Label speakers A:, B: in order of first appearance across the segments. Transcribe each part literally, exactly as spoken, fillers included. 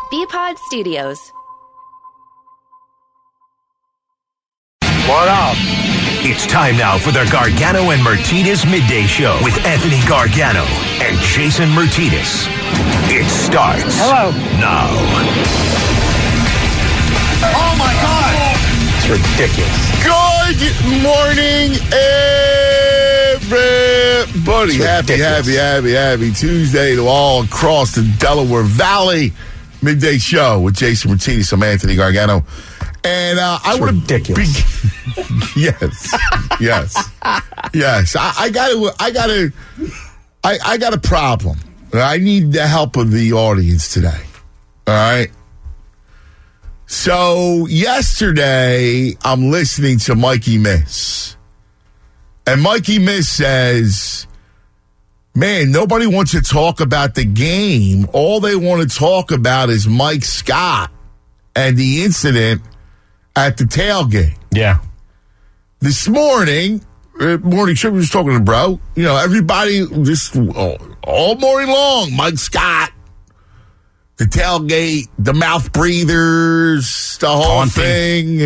A: B-Pod Studios.
B: What up?
C: It's time now for the Gargano and Martinez Midday Show with Anthony Gargano and Jason Martinez. It starts
B: Hello.
C: now.
B: Oh, my God.
C: It's ridiculous.
D: Good morning, everybody. Happy, happy, happy, happy Tuesday to all across the Delaware Valley. Midday Show with Jason Martinez. I'm Anthony Gargano. And uh, I want to be- yes, yes, yes. I, I got to. I got to. I, I got a problem. I need the help of the audience today. All right. So yesterday, I'm listening to Mikey Miss, and Mikey Miss says, "Man, nobody wants to talk about the game. All they want to talk about is Mike Scott and the incident at the tailgate."
E: Yeah.
D: This morning, uh, morning show, we was talking to bro. You know, everybody just all, all morning long, Mike Scott, the tailgate, the mouth breathers, the whole
E: Taunting.
D: thing.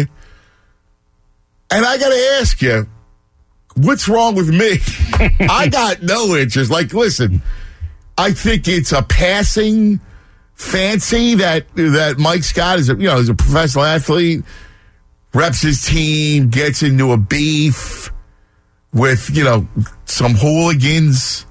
D: And I got to ask you, what's wrong with me? I got no interest. Like, listen, I think it's a passing fancy that that Mike Scott is, a, you know, is a professional athlete, reps his team, gets into a beef with, you know, some hooligans.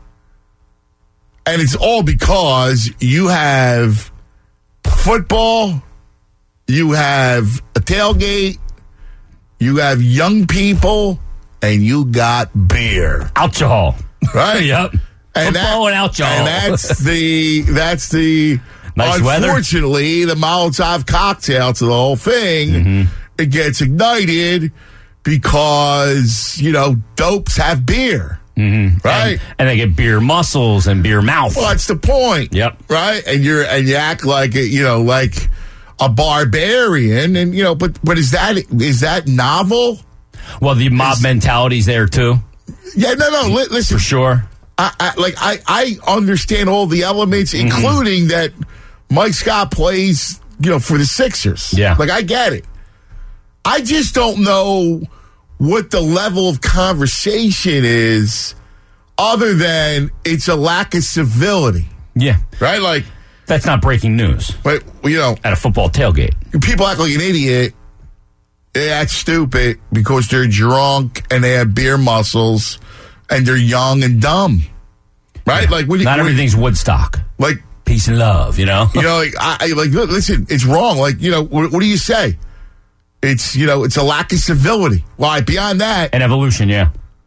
D: And it's all because you have football, you have a tailgate, you have young people, and you got beer.
E: Alcohol.
D: Right?
E: Yep.
D: And
E: Football and alcohol.
D: And that's the, that's the,
E: Nice
D: unfortunately,
E: weather.
D: the Molotov cocktail to the whole thing.
E: Mm-hmm.
D: It gets ignited because, you know, dopes have beer.
E: Mm-hmm.
D: Right?
E: And, and they get beer muscles and beer mouth.
D: Well, that's the point.
E: Yep.
D: Right? And you're and you act like a, you know, like a barbarian, and you know, but but is that is that novel?
E: Well, the mob
D: Is-
E: mentality's there too,
D: Yeah, no, no. Li- listen,
E: for sure.
D: I, I like I I understand all the elements,
E: Mm-hmm.
D: including that Mike Scott plays, you know, for the Sixers.
E: Yeah.
D: Like I get it. I just don't know what the level of conversation is, other than it's a lack of civility,
E: Yeah.
D: right? Like,
E: That's not breaking news
D: but you know,
E: at a football tailgate.
D: people act like an idiot. They act stupid because they're drunk and they have beer muscles and they're young and dumb, right? Like, what do you,
E: Not
D: what-
E: everything's Woodstock.
D: like,
E: Peace and love, you know?
D: you know, like, I, I like look, listen, it's wrong. Like, you know, what, what do you say? It's, you know, it's a lack of civility. Why? Beyond that,
E: And evolution, yeah.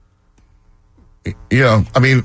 D: you know, I mean,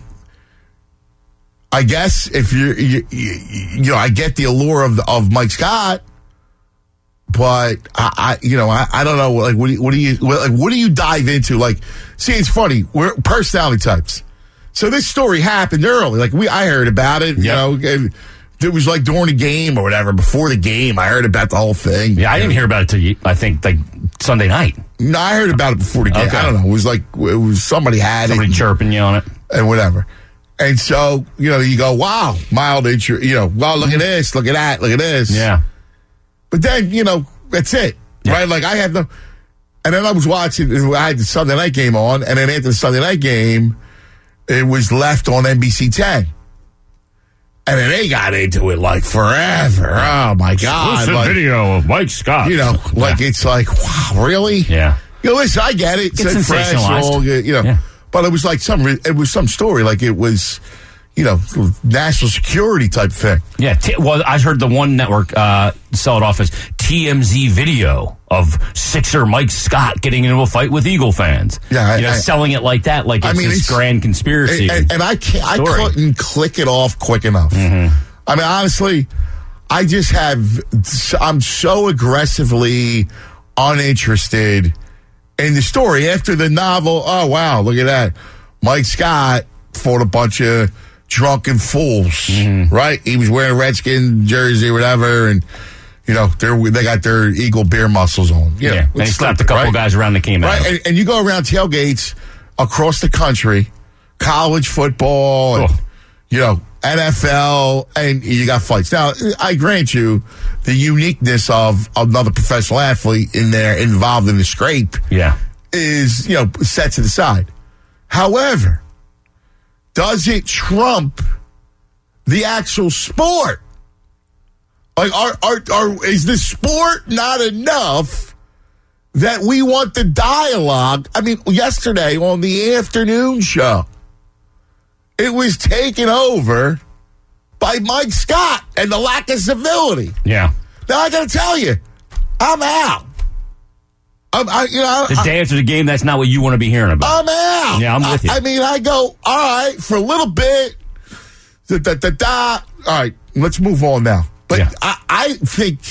D: I guess if you're, you, you, you know, I get the allure of of Mike Scott, but I, I you know, I, I don't know, like, what do you, what do you, what, like, what do you dive into? Like, see, it's funny, we're personality types. So this story happened early. Like, we, I heard about it, you
E: Yep.
D: know, and it was like during the game or whatever. Before the game, I heard about the whole thing.
E: Yeah, I didn't hear about it till, I think, like Sunday night.
D: No, I heard about it before the game.
E: Okay.
D: I don't know. It was like, it was somebody had
E: Somebody
D: it.
E: chirping you on it.
D: And whatever. And so, you know, you go, wow, mild intro, you know, wow, look at this, look at that, look at this.
E: Yeah.
D: But then, you know, that's it.
E: Yeah.
D: Right? Like, I had no. And then I was watching, I had the Sunday night game on, and then after the Sunday night game, it was left on N B C ten. And then they got into it like forever. Oh, my God.
E: Exclusive
D: Like,
E: video of Mike Scott.
D: you know, like, it's like, wow, really?
E: Yeah.
D: You know, listen, I get it.
E: It's
D: It's
E: sensationalized.
D: fresh, you know.
E: Yeah.
D: But it was like some, it was some story, like it was, you know, national security type thing.
E: Yeah, t- well, I heard the one network uh, sell it off as T M Z video of Sixer Mike Scott getting into a fight with Eagle fans.
D: Yeah, I-
E: you know,
D: I-
E: selling it like that, like it's
D: I mean,
E: this
D: it's-
E: grand conspiracy.
D: And, and, and I can't, I
E: story.
D: couldn't click it off quick enough.
E: Mm-hmm.
D: I mean, honestly, I just have, I'm so aggressively uninterested in the story. After the novel, oh, wow, look at that. Mike Scott fought a bunch of drunken fools,
E: Mm-hmm.
D: right? He was wearing a Redskin jersey or whatever, and, you know, they're, they got their Eagle beer muscles on. You know,
E: yeah, and he
D: it's
E: slapped a
D: stupid,
E: couple
D: right?
E: guys around that came
D: Right,
E: out.
D: and, and you go around tailgates across the country, college football, and,
E: Oh.
D: you know, N F L, and you got fights. Now, I grant you the uniqueness of another professional athlete in there involved in the scrape
E: Yeah.
D: is, you know, set to the side. However, does it trump the actual sport? Like, are, are, are, is the sport not enough that we want the dialogue? I mean, yesterday on the afternoon show, it was taken over by Mike Scott and the lack of civility.
E: Yeah.
D: Now, I got to tell you, I'm out. I'm, I, you know,
E: The day after the game, that's not what you want to be hearing about.
D: I'm out.
E: Yeah, I'm with you.
D: I, I mean, I go, all right, for a little bit, da, da, da, da. All right, let's move on now. But
E: Yeah.
D: I, I think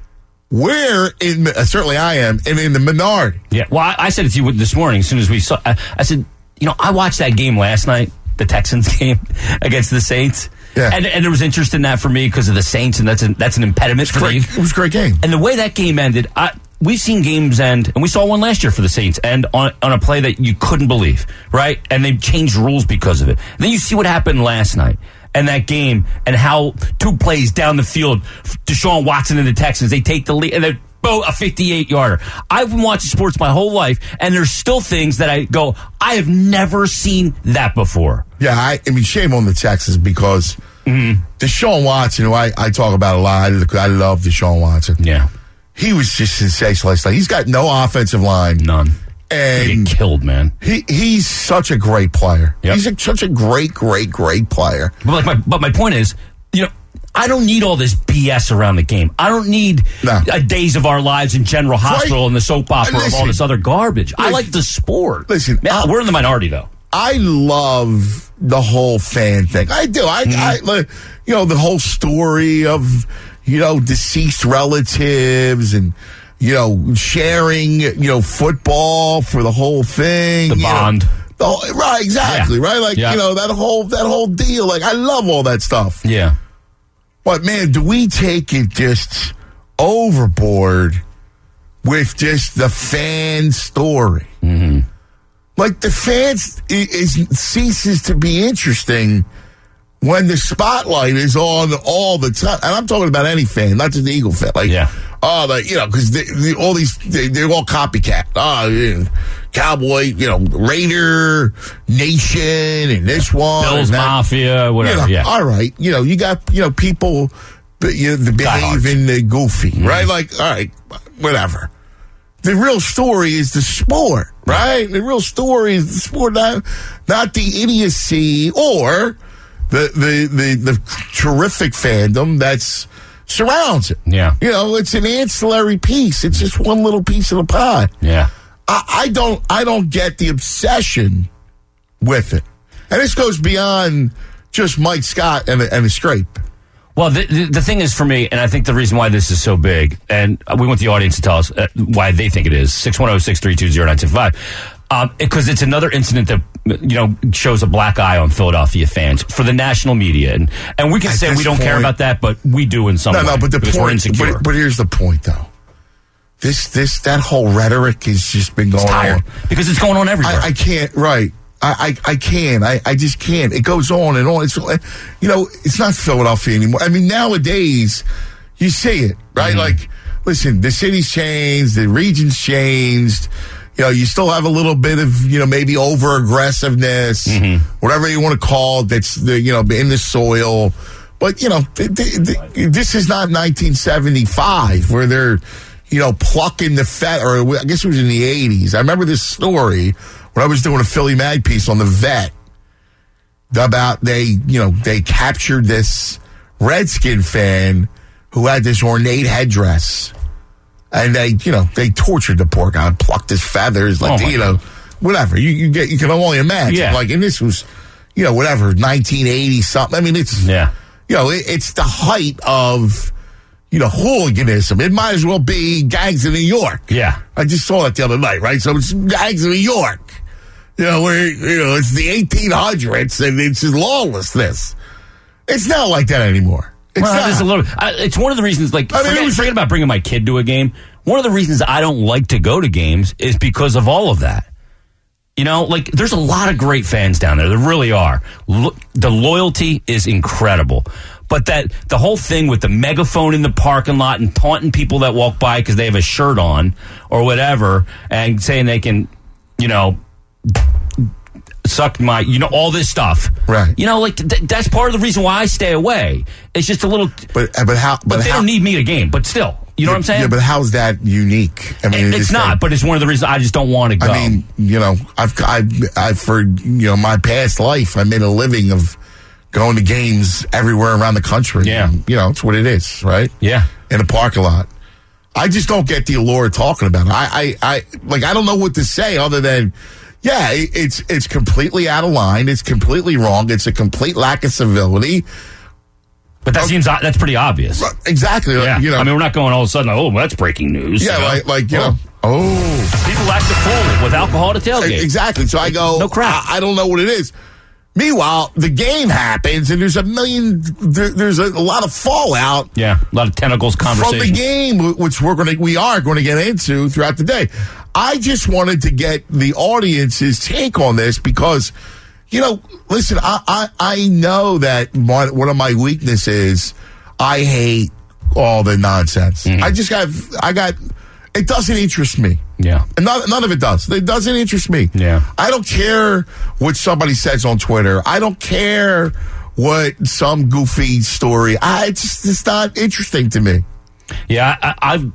D: we're in, uh, certainly I am, and in the minority.
E: Yeah. Well, I, I said it to you this morning as soon as we saw. I, I said, you know, I watched that game last night, the Texans game against the Saints.
D: Yeah.
E: And, and there was interest in that for me because of the Saints, and that's an, that's an impediment for me.
D: Great, it was a great game.
E: And the way that game ended, I, we've seen games end, and we saw one last year for the Saints, end on, on a play that you couldn't believe, right? And they changed rules because of it. And then you see what happened last night and that game, and how two plays down the field, Deshaun Watson and the Texans, they take the lead, and they're both a fifty-eight yarder. I've been watching sports my whole life, and there's still things that I go, I have never seen that before.
D: Yeah, I, I mean, shame on the Texans because
E: Mm-hmm.
D: Deshaun Watson, who I, I talk about a lot, I, I love Deshaun Watson.
E: Yeah.
D: He was just sensational last night. He's got no offensive line.
E: None.
D: And
E: They get killed, man.
D: he he's such a great player.
E: Yep.
D: He's a, such a great, great, great player.
E: But like my, but my point is, you know, I don't need all this B S around the game. I don't need
D: No.
E: uh, Days of Our Lives in General Hospital
D: Right.
E: and the soap opera
D: Listen.
E: of all this other garbage. I
D: Listen.
E: like the sport.
D: Listen,
E: Man,
D: I-
E: we're in the minority, though.
D: I love the whole fan thing. I do. I,
E: Mm-hmm.
D: I like, you know, the whole story of, you know, deceased relatives and, you know, sharing, you know, football for the whole thing.
E: The
D: you know.
E: bond.
D: The whole- right, exactly,
E: Yeah.
D: right? Like,
E: Yeah.
D: you know, that whole that whole deal. Like, I love all that stuff.
E: Yeah.
D: But, man, do we take it just overboard with just the fan story? Mm-hmm. Like, the fans it, it ceases to be interesting when the spotlight is on all the time. And I'm talking about any fan, not just the Eagle fan. Like,
E: Yeah.
D: oh, like, you know, because they, they, all these, they, they're all copycat. Oh, yeah, Cowboy, you know, Raider Nation and this one.
E: Bills
D: and that.
E: Mafia,
D: You
E: whatever.
D: know,
E: yeah.
D: all right. You know, you got, you know, people that, you know, the behaving uh, goofy,
E: Mm-hmm.
D: right? Like, all right, whatever. The real story is the sport, right? The real story is the sport, not, not the idiocy or the, the, the, the terrific fandom that's surrounds it.
E: Yeah.
D: You know, it's an ancillary piece. It's just one little piece of the pie.
E: Yeah.
D: I, I don't I don't get the obsession with it. And this goes beyond just Mike Scott and the, and the scrape.
E: Well, the, the, the thing is for me, and I think the reason why this is so big, and we want the audience to tell us uh, why they think it is, six one zero, six three two, zero nine two five, because um, it's another incident that, you know, shows a black eye on Philadelphia fans for the national media. And, and we can
D: At
E: say
D: this
E: we don't care
D: point-
E: about that, but we do in some
D: No,
E: way.
D: no, but the
E: because we're
D: point
E: insecure.
D: but, but here's the point though. This this that whole rhetoric has just been going
E: It's tired.
D: on.
E: Because it's going on everywhere.
D: I, I can't right. I, I, I can't. I, I just can't. It goes on and on. It's you know, it's not Philadelphia anymore. I mean, nowadays you see it, right?
E: Mm-hmm.
D: Like, listen, the city's changed, the region's changed. You know, you still have a little bit of, you know, maybe over aggressiveness,
E: Mm-hmm.
D: whatever you want to call it, that's the, you know, in the soil. But, you know, th- th- th- this is not nineteen seventy-five where they're, you know, plucking the fat, or I guess it was in the eighties. I remember this story when I was doing a Philly Mag piece on the vet about they, you know, they captured this Redskin fan who had this ornate headdress. And they, you know, they tortured the poor guy, plucked his feathers, like,
E: Oh, my
D: you know, whatever. You, you get, you can only imagine.
E: Yeah.
D: Like, and this was, you know, whatever, nineteen eighty something. I mean, it's,
E: yeah.
D: you know, it, it's the height of, you know, hooliganism. It might as well be gangs of New York.
E: Yeah.
D: I just saw it the other night, right? So it's gangs of New York. You know, where, you know, it's the eighteen hundreds and it's just lawlessness. It's not like that anymore. It's
E: Well,
D: not.
E: it's a little. I, it's one of the reasons. Like,
D: I mean,
E: forget,
D: it was-
E: forget about bringing my kid to a game. One of the reasons I don't like to go to games is because of all of that. You know, like, there's a lot of great fans down there. There really are. Lo- the loyalty is incredible. But that the whole thing with the megaphone in the parking lot and taunting people that walk by because they have a shirt on or whatever and saying they can, you know, suck my, you know, all this stuff.
D: Right.
E: You know, like, th- that's part of the reason why I stay away. It's just a little.
D: But but how? But,
E: but they
D: how,
E: don't need me at a game, but still. You know
D: yeah,
E: what I'm saying?
D: Yeah, but how's that unique? I mean,
E: it, it's not,
D: saying,
E: but it's one of the reasons I just don't want to go.
D: I mean, you know, I've, I've, I've, for, you know, my past life, I made a living of going to games everywhere around the country.
E: Yeah.
D: And, you know, it's what it is, right?
E: Yeah.
D: In a parking lot. I just don't get the allure of talking about it. I, I, I, like, I don't know what to say other than, yeah, it, it's, it's completely out of line. It's completely wrong. It's a complete lack of civility.
E: But that oh, seems that's pretty obvious.
D: Exactly.
E: Yeah.
D: You know,
E: I mean, we're not going all of a sudden, oh, that's breaking news.
D: Yeah,
E: you know?
D: like, like, you
E: oh.
D: know. Oh.
E: People act a fool with alcohol at a tailgate.
D: Exactly. So I go,
E: no crap.
D: I, I don't know what it is. Meanwhile, the game happens, and there's a million, there, there's a, a lot of fallout.
E: Yeah, a lot of tentacles conversation.
D: From the game, which we're going to, we are going to get into throughout the day. I just wanted to get the audience's take on this because, you know, listen, I, I, I know that one, one of my weaknesses is I hate all the nonsense. Mm-hmm. I just got, I got, it doesn't interest me.
E: Yeah.
D: And none, none of it does. It doesn't interest me.
E: Yeah.
D: I don't care what somebody says on Twitter. I don't care what some goofy story. I, it's just, it's not interesting to me.
E: Yeah, I, I,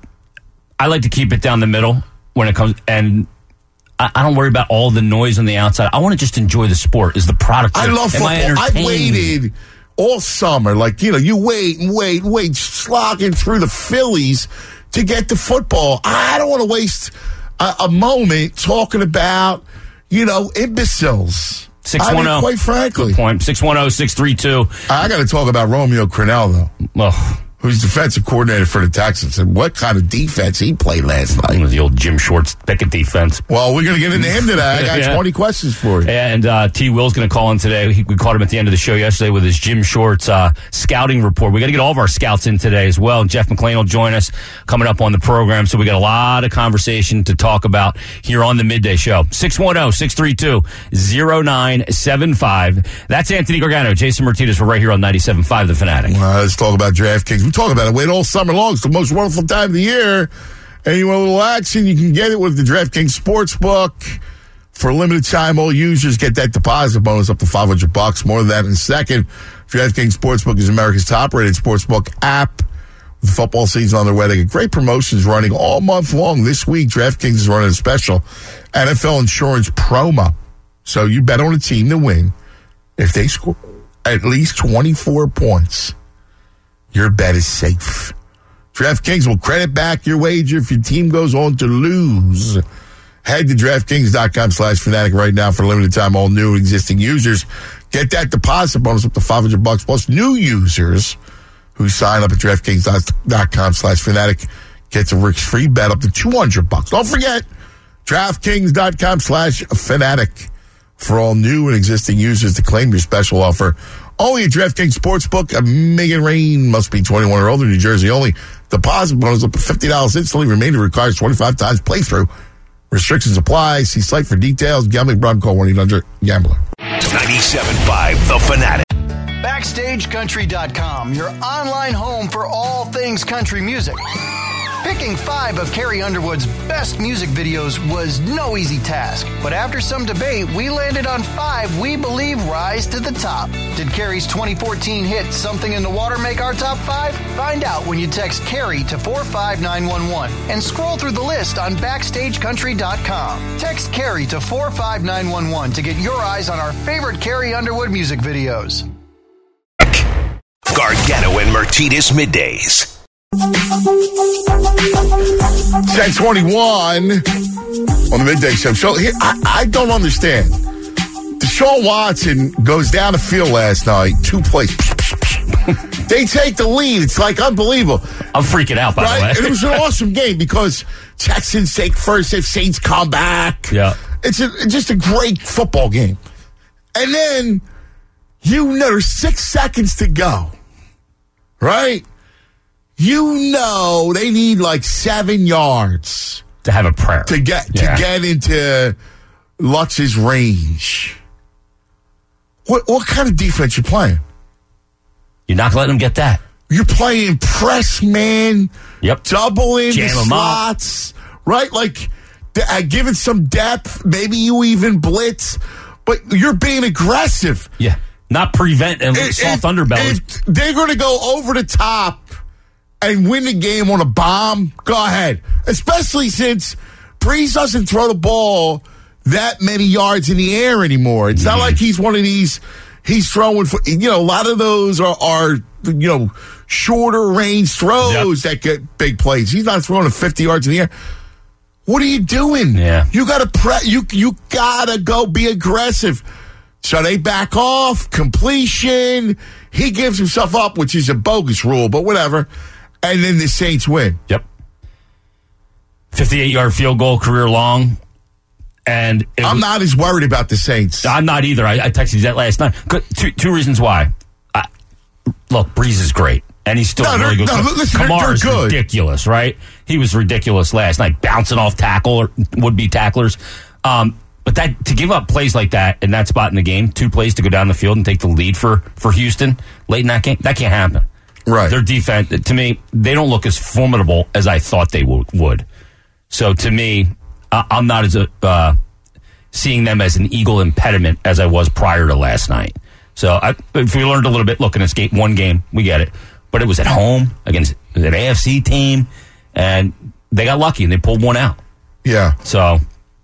E: I like to keep it down the middle when it comes, and I, I don't worry about all the noise on the outside. I want to just enjoy the sport. Is the product?
D: I love
E: Am
D: football.
E: I
D: I've waited all summer. Like, you know, you wait and wait and wait, slogging through the Phillies to get to football. I don't want to waste a, a moment talking about, you know, imbeciles.
E: six one zero.
D: I mean, quite frankly.
E: Good point. six one zero, six three two.
D: I got to talk about Romeo Crennel, though.
E: Oh.
D: Who's defensive coordinator for the Texans, and what kind of defense he played last night.
E: The old Jim Schwartz Pickett defense.
D: Well, we're going to get into him today. I got
E: yeah.
D: twenty questions for you.
E: And uh, T. Will's going to call in today. He, we caught him at the end of the show yesterday with his Jim Schwartz uh, scouting report. We got to get all of our scouts in today as well. Jeff McClain will join us coming up on the program. So we got a lot of conversation to talk about here on the Midday Show. six one zero, six three two, zero nine seven five. That's Anthony Gargano, Jason Martinez. We're right here on ninety-seven point five The Fanatic.
D: Uh, let's talk about DraftKings. We talk about it. Wait all summer long. It's the most wonderful time of the year. And you want a little action, you can get it with the DraftKings Sportsbook. For a limited time, all users get that deposit bonus up to five hundred bucks. More than that in a second. DraftKings Sportsbook is America's top-rated sportsbook app. With the football season on their way, they get great promotions running all month long. This week, DraftKings is running a special N F L insurance promo. So you bet on a team to win. If they score at least twenty-four points, your bet is safe. DraftKings will credit back your wager if your team goes on to lose. Head to DraftKings.com slash Fanatic right now for a limited time. All new and existing users get that deposit bonus up to five hundred bucks. Plus new users who sign up at DraftKings.com slash Fanatic gets a risk-free bet up to two hundred bucks. Don't forget, DraftKings.com slash Fanatic for all new and existing users to claim your special offer. Only at DraftKings Sportsbook. A Megan Rain must be twenty-one or older. New Jersey only. Deposit bonus up to fifty dollars instantly. Remainder requires twenty-five times playthrough. Restrictions apply. See site for details. Gambling problem, call one eight hundred gambler.
C: ninety-seven point five The Fanatic.
B: Backstage Country dot com, your online home for all things country music. Picking five of Carrie Underwood's best music videos was no easy task. But after some debate, we landed on five we believe rise to the top. Did Carrie's twenty fourteen hit Something in the Water make our top five? Find out when you text Carrie to four five nine one one and scroll through the list on Backstage Country dot com. Text Carrie to four five nine one one to get your eyes on our favorite Carrie Underwood music videos.
C: Gargano and Martinez Middays.
D: ten twenty-one on the Midday Show. So here, I, I don't understand. Deshaun Watson goes down the field last night, two plays. They take the lead. It's like unbelievable.
E: I'm freaking out, by
D: right?
E: the way.
D: And it was an awesome game because Texans take first if Saints come back.
E: Yeah.
D: It's, a, it's just a great football game. And then, you know, there's six seconds to go. Right? You know they need like seven yards
E: to have a prayer
D: to get
E: yeah.
D: to get into Lutz's range, what what kind of defense you playing?
E: You're not letting them get that.
D: You're playing press man,
E: Yep.
D: double in
E: Jam
D: the
E: 'em
D: slots, right? Like, uh, giving some depth. Maybe you even blitz, but you're being aggressive.
E: Yeah. Not prevent and
D: If-
E: soft
D: if-
E: underbellies.
D: If they're going to go over the top and win the game on a bomb, go ahead. Especially since Breeze doesn't throw the ball that many yards in the air anymore. It's
E: Mm-hmm.
D: not like he's one of these. He's throwing for, you know, a lot of those are, are you know, shorter range throws
E: Yep.
D: that get big plays. He's not throwing fifty yards in the air. What are you doing?
E: Yeah.
D: You got to pre- you you got to go be aggressive. So they back off, completion. He gives himself up, which is a bogus rule, but whatever. And then the Saints win.
E: Yep. fifty-eight-yard field goal, career long. And it
D: I'm
E: was-
D: not as worried about the Saints.
E: I'm not either. I, I texted you that last night. Good- Two, two reasons why. I, look, Breeze is great. And he's still
D: No,
E: really
D: they're-
E: good.
D: no, listen, they're-
E: Kamara's
D: they're good.
E: ridiculous, right? He was ridiculous last night, bouncing off tackle or would-be tacklers. Um, but that to give up plays like that in that spot in the game, two plays to go down the field and take the lead for, for Houston late in that game, that can't happen.
D: Right.
E: Their defense, to me, they don't look as formidable as I thought they would. would. So to me, I, I'm not as a... Uh, seeing them as an Eagle impediment as I was prior to last night. So I, if we learned a little bit, look, in this game, one game, we get it. But it was at home against an A F C team, and they got lucky, and they pulled one out.
D: Yeah.
E: So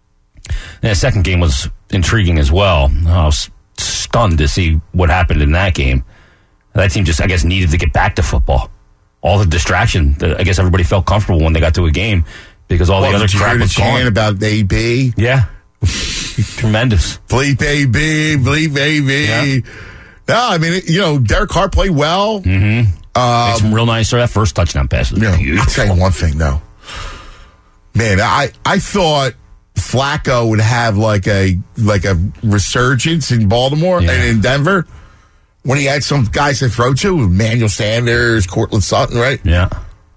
E: and the second game was intriguing as well. I was stunned to see what happened in that game. That team just, I guess, needed to get back to football. All the distraction, the, I guess everybody felt comfortable when they got to a game because all
D: Well,
E: the other
D: did you
E: crap
D: hear the
E: was
D: chant
E: gone.
D: about A B?
E: Yeah. Tremendous.
D: Bleep A B, bleep A B.
E: Yeah.
D: No, I mean, you know, Derek Carr played well.
E: Mm-hmm. Made some real nice. That first touchdown pass was
D: You know, I'll
E: beautiful.
D: tell you one thing, though. Man, I, I thought Flacco would have like a like a resurgence in Baltimore
E: Yeah.
D: and in Denver when he had some guys to throw to, Emmanuel Sanders, Cortland Sutton, right?
E: Yeah.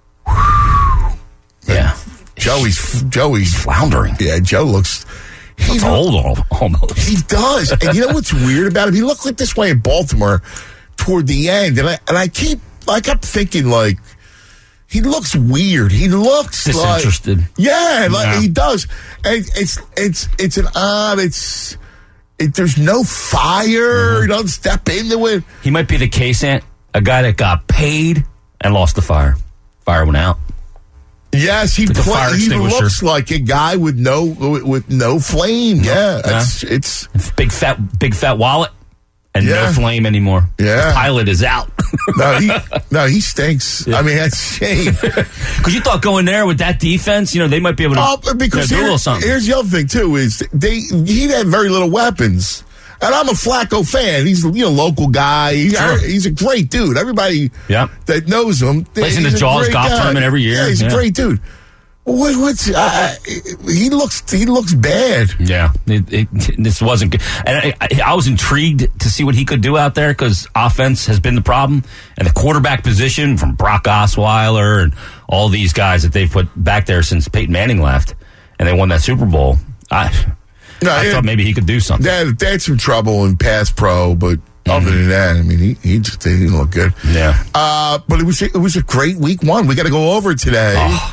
E: Yeah.
D: Joey's Joey's
E: Floundering.
D: Yeah, Joe looks. He
E: It's old al- almost.
D: He does. And you know what's weird about him? He looked like this way in Baltimore toward the end. And I and I keep I kept thinking like he looks weird. He looks
E: Disinterested.
D: Like, yeah, like
E: Yeah.
D: he does. And it's it's it's an odd it's it, there's no fire.
E: Mm-hmm.
D: He doesn't step into it.
E: He might be the case, Ant, a guy that got paid and lost the fire. Fire went out.
D: Yes, he
E: Like a fire
D: play, he
E: extinguisher.
D: looks like a guy with no with, with no flame. Yeah,
E: Yeah.
D: it's it's
E: Big fat, big fat wallet and
D: Yeah.
E: no flame anymore.
D: Yeah.
E: The pilot is out.
D: no he no he stinks. I mean that's a shame.
E: Because you thought going there with that defense, you know, they might be able to
D: Oh, because
E: you know, do a
D: here-
E: little something.
D: here's the other thing too is they he had very little weapons, and I'm a Flacco fan. He's you know local guy. He-
E: Sure.
D: He's a great dude. Everybody
E: Yep.
D: that knows him
E: Plays in
D: he's
E: the
D: a
E: Jaws
D: great
E: golf
D: guy.
E: tournament every year.
D: Yeah, he's
E: Yeah.
D: a great dude. What, what's uh, he looks he looks bad.
E: Yeah, it, it, this wasn't good. And I, I, I was intrigued to see what he could do out there because offense has been the problem. And the quarterback position from Brock Osweiler and all these guys that they've put back there since Peyton Manning left and they won that Super Bowl. I,
D: No,
E: I
D: yeah.
E: thought maybe he could do something.
D: They had, they had some trouble in pass pro, but other than that, I mean, he, he just didn't look good.
E: Yeah.
D: Uh, but it was it was a great week one. We got to go over it today.
E: Oh.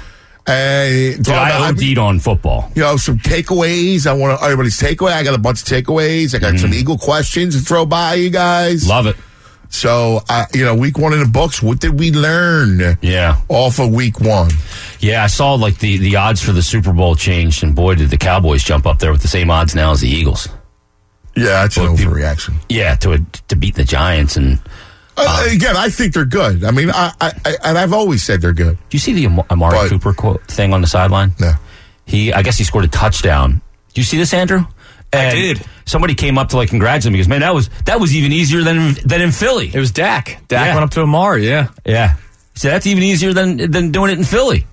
D: Uh,
E: Dude, I OD'd on football.
D: You know, some takeaways. I want everybody's takeaway. I got a bunch of takeaways. I got some Eagle questions to throw by you guys.
E: Love it.
D: So, uh, you know, week one in the books. What did we learn?
E: Yeah.
D: Off of week one.
E: Yeah, I saw like the, the odds for the Super Bowl changed, and boy, did the Cowboys jump up there with the same odds now as the Eagles.
D: Yeah, that's an
E: Well, people-
D: overreaction.
E: Yeah, to a, to beat the Giants. And
D: Uh, again, I think they're good. I mean, I, I, I and I've always said they're good.
E: do you see the Am- Amari
D: But-
E: Cooper quote thing on the sideline?
D: No.
E: He, I guess he scored a touchdown. Do you see this, Andrew? And
A: did.
E: Somebody came up to like congratulate him because man, that was that was even easier than than in Philly.
A: It was Dak. Dak
E: Yeah.
A: went up to Amari, yeah.
E: Yeah, he said that's even easier than than doing it in Philly.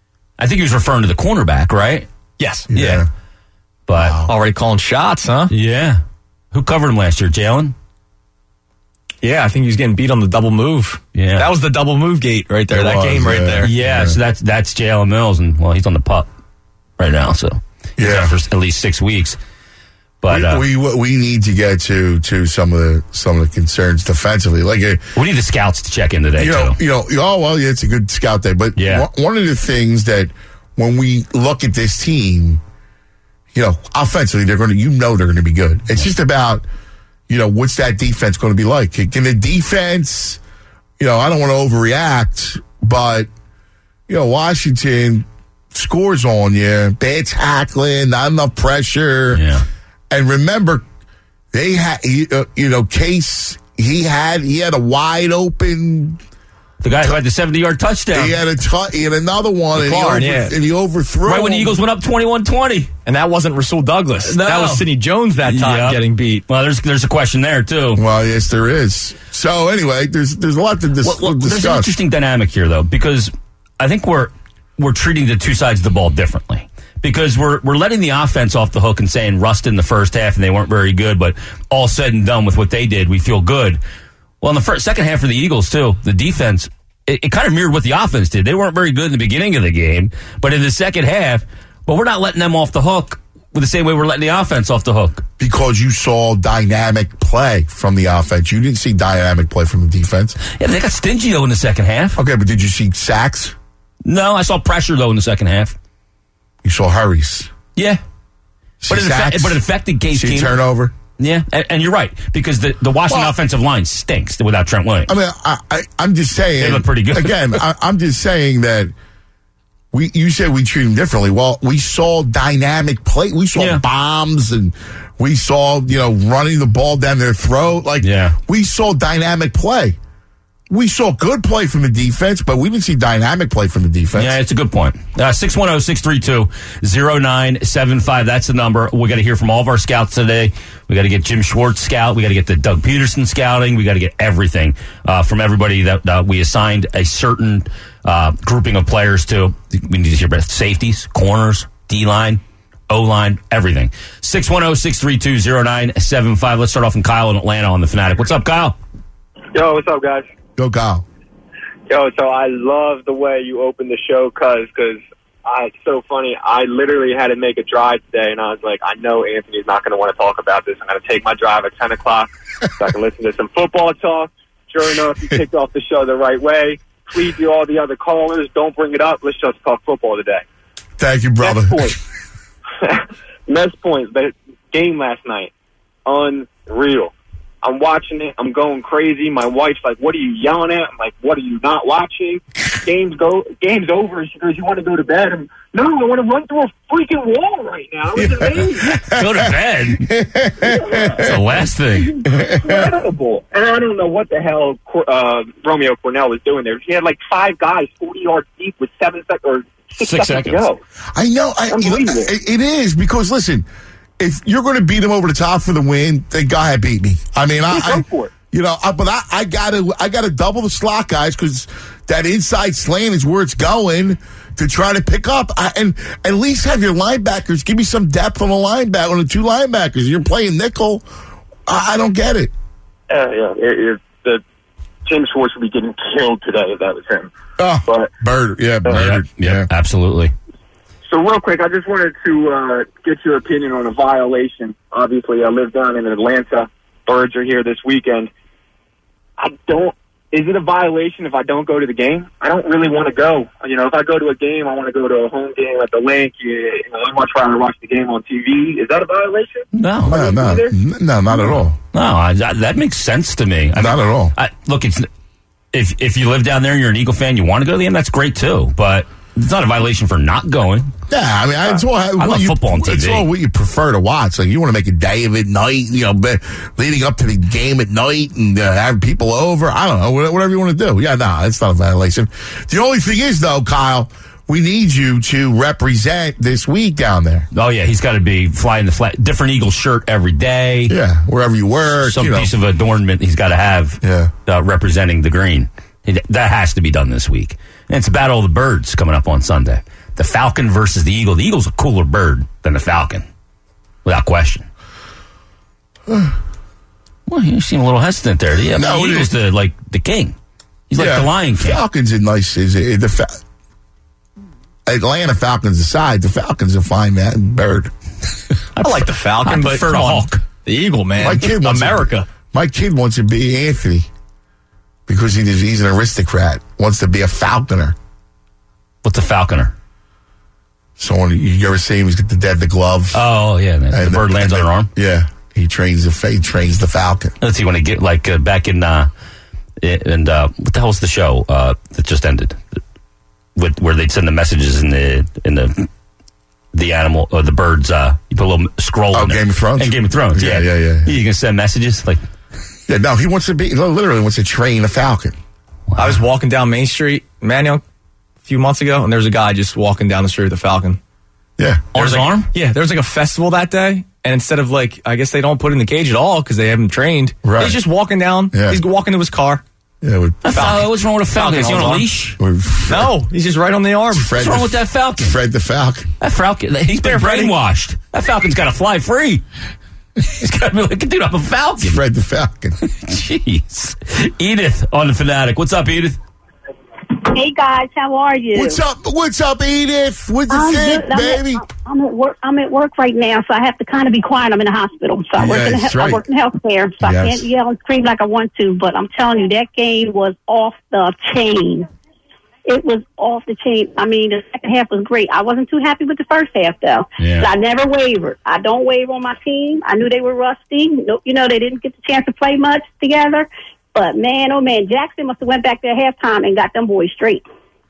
E: I think he was referring to the cornerback, right?
A: Yes.
E: Yeah, but
A: Already calling shots, huh?
E: yeah, who covered him last year? Jalen.
A: Yeah, I think he was getting beat on the double move.
E: Yeah.
A: That was the double move gate right there.
D: It
A: that
D: was,
A: game right
D: yeah.
A: there.
E: Yeah, so that's that's Jalen Mills, and well, he's on the pup right now, so he's
D: Yeah.
E: out for at least six weeks. But uh,
D: we, we we need to get to to some of the some of the concerns defensively. Like uh,
E: we need the scouts to check in today.
D: You know,
E: too.
D: you know. Oh well, yeah, it's a good scout day. But
E: yeah.
D: one, one of the things that when we look at this team, you know, offensively they're going to, you know, they're going to be good. It's just about, you know, what's that defense going to be like? Can the defense, you know, I don't want to overreact, but you know, Washington scores on you, bad tackling, not enough pressure.
E: Yeah.
D: And remember, they had, uh, you know, Case, he had, he had a wide open.
E: The guy who had the seventy-yard touchdown.
D: He had a t- he had another one, and,
A: McLaurin,
D: he over,
A: yeah.
D: and he overthrew.
E: Right when the
D: him.
E: Eagles went up twenty-one twenty.
A: And that wasn't Rasul Douglas.
E: No.
A: That was Sidney Jones that time
E: Yep.
A: getting beat.
E: Well, there's there's a question there, too.
D: Well, yes, there is. So, anyway, there's there's a lot to dis-
E: Well, well,
D: discuss.
E: there's an interesting dynamic here, though, because I think we're we're treating the two sides of the ball differently. Because we're we're letting the offense off the hook and saying rust in the first half and they weren't very good, but all said and done with what they did, we feel good. Well, in the first, second half for the Eagles, too, the defense, it, it kind of mirrored what the offense did. They weren't very good in the beginning of the game, but in the second half, well, we're not letting them off the hook with the same way we're letting the offense off the hook.
D: Because you saw dynamic play from the offense. You didn't see dynamic play from the defense.
E: Yeah, they got stingy, though, in the second half.
D: Okay, but did you see sacks?
E: No, I saw pressure, though, in the second half.
D: You saw hurries.
E: Yeah.
D: See
E: But it,
D: sacks?
E: affect, but it affected Case
D: See
E: Keenum.
D: turnover?
E: Yeah, and, and you're right, because the, the Washington
D: Well,
E: offensive line stinks without Trent Williams.
D: I mean, I, I, I'm just saying.
E: They look pretty good.
D: Again, I, I'm just saying that we. You said we treat them differently. Well, we saw dynamic play. We saw
E: Yeah.
D: bombs, and we saw, you know, running the ball down their throat. Like,
E: Yeah.
D: we saw dynamic play. We saw good play from the defense, but we didn't see dynamic play from the defense.
E: Yeah, it's a good point. Uh, six one zero, six three two, zero nine seven five. That's the number. We got to hear from all of our scouts today. We got to get Jim Schwartz scout. We got to get the Doug Peterson scouting. We got to get everything uh, from everybody that uh, we assigned a certain uh, grouping of players to. We need to hear about safeties, corners, D-line, O-line, everything. six one zero, six three two, zero nine seven five. Let's start off from Kyle in Atlanta on the Fanatic. What's up, Kyle?
F: Yo, what's up, guys?
D: Go, Kyle.
F: Yo, so I love the way you opened the show, cuz, cause I, it's so funny. I literally had to make a drive today, and I was like, I know Anthony's not going to want to talk about this. I'm going to take my drive at ten o'clock so I can listen to some football talk. Sure enough, you kicked off the show the right way. Please do all the other callers. Don't bring it up. Let's just talk football today.
D: Thank you, brother.
F: Next point. Next point. The game last night. Unreal. I'm watching it. I'm going crazy. My wife's like, what are you yelling at? I'm like, what are you not watching? Game's go. Game's over. She goes, you want to go to bed? I'm, no, I want to run through a freaking wall right now. It's amazing.
E: Go to bed. That's the last thing.
F: Incredible. And I don't know what the hell uh, Romeo Cornell was doing there. He had like five guys forty yards deep with seven seconds or six,
A: Six
F: seconds,
A: seconds.
F: to go.
D: I know. I, you know
F: Unbelievable.
D: it, it is because, listen, if you're going to beat him over the top for the win, then go ahead, beat me. I mean, I,
F: Yeah, go
D: I
F: for it.
D: you know, I, but I, I gotta, I gotta double the slot guys because that inside slant is where it's going to try to pick up, I, and at least have your linebackers give me some depth on the linebacker on the two linebackers. You're playing nickel. I, I don't get it.
F: Uh, yeah, it, it, the Jim Schwartz would be getting killed today if that was him.
D: Oh,
F: But
D: bird, yeah, bird,
E: Yeah,
D: yeah.
E: absolutely.
F: So real quick, I just wanted to uh, get your opinion on a violation. Obviously, I live down in Atlanta. Birds are here this weekend. I don't. Is it a violation if I don't go to the game? I don't really want to go. You know, if I go to a game, I want to go to a home game at the Link. You, you know, I much rather watch the game on T V. Is that a violation?
E: No,
D: No, no,
F: either?
D: n- no, not at all.
E: no, I, that, that makes sense to me. I
D: Not at all.
E: I, look, it's if if you live down there and you're an Eagle fan, you want to go to the game. That's great too, but it's not a violation for not going.
D: Yeah, I mean, it's all,
E: I
D: what
E: love
D: you,
E: football on T V.
D: It's all what you prefer to watch. Like, you want to make a day of it, night, you know, be, leading up to the game at night and uh, have people over. I don't know, whatever you want to do. Yeah, no, it's not a violation. The only thing is, though, Kyle, we need you to represent this week down there.
E: Oh yeah, he's got to be flying the flag, different Eagle shirt every day.
D: Yeah, wherever you work.
E: Some
D: you know.
E: piece of adornment he's got to have.
D: Yeah.
E: uh, representing the green. It, that has to be done this week. And it's Battle of the Birds coming up on Sunday. The Falcon versus the Eagle. The Eagle's a cooler bird than the Falcon, without question. Well, you seem a little hesitant there. Yeah,
D: No,
E: the
D: it
E: Eagle's
D: is-
E: the like the king. He's like
D: Yeah,
E: the Lion King.
D: Falcons are nice. Is it, the Fa- Atlanta Falcons aside, the Falcons are fine, man. Bird.
A: I like the Falcon,
E: I
A: but
E: prefer
A: come
E: the
A: on.
E: Hawk.
A: The Eagle, man.
D: My kid wants
A: America.
D: To, my kid wants to be Anthony because he, he's an aristocrat. Wants to be a falconer.
E: What's a falconer?
D: So when you ever see him, he's got the dead the glove.
E: Oh yeah, man. The bird lands on an arm.
D: Yeah, he trains the he trains the falcon.
E: Let's see when he get like uh, back in uh, and uh, what the hell's the show uh, that just ended? With where they'd send the messages in the in the the animal or the birds. Uh, you put a little scroll.
D: Oh,
E: in there.
D: Game of Thrones.
E: And Game of Thrones.
D: Yeah,
E: Yeah,
D: yeah, yeah. yeah.
E: You can send messages like.
D: Yeah, no, he wants to be literally wants to train a falcon.
A: Wow. I was walking down Main Street, Manuel, a few months ago, and there was a guy just walking down the street with a falcon.
D: Yeah,
E: On his
A: like,
E: arm?
A: Yeah, there was like a festival that day, and instead of like, I guess they don't put it in the cage at all because they haven't trained.
D: Right.
A: He's just walking down.
D: Yeah.
A: He's walking to his car.
D: yeah. With,
E: A falcon. What's wrong with a falcon? Is he on a
A: Falcon
E: leash?
D: with Fred,
A: No, he's just right on the arm.
D: Fred
E: What's wrong
D: the,
E: with that falcon?
D: Fred the falcon.
E: That falcon. He's been
A: There, Freddie.
E: brainwashed. That falcon's got to fly free. He's got to be like, dude, I'm a falcon.
D: Fred the falcon.
E: Jeez. Edith on the Fanatic. What's up, Edith?
G: Hey guys, how are you?
D: What's up? What's up, Edith? What's the
G: I'm
D: thing,
G: good. I'm
D: baby?
G: At, I'm at work. I'm at work right now, so I have to kind of be quiet. I'm in the hospital, so I work in,
D: Yes,
G: the,
D: right.
G: I work in healthcare, so
D: Yes.
G: I can't yell and scream like I want to. But I'm telling you, that game was off the chain. It was off the chain. I mean, the second half was great. I wasn't too happy with the first half, though.
E: Yeah.
G: But I never wavered. I don't waver on my team. I knew they were rusty. No, you know, they didn't get the chance to play much together. But man, oh man, Jackson must have went back there at halftime and got them boys straight.